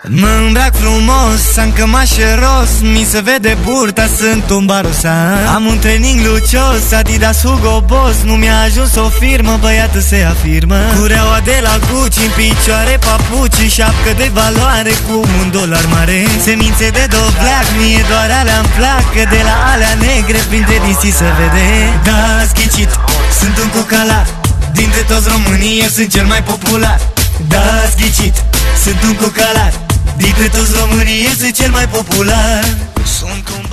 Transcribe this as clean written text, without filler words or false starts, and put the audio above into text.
Mă îmbrac frumos, am cămașă ros, mi se vede burta, sunt un barosan. Am un training lucios, Adidas Hugo Boss, nu mi-a ajuns o firmă, băiată se afirmă. Cureaua de la Gucci, în picioare papuci, șapcă de valoare cu $1 mare. Semințe de dovleac, mie doar alea-mi plac, că de la alea negre printre dinții se vede. Da, ați ghicit, sunt un cocalar, dintre toți românii eu sunt cel mai popular. Da, ați ghicit, sunt un cocalar, dintre toți românii eu sunt cel mai popular. Sunt un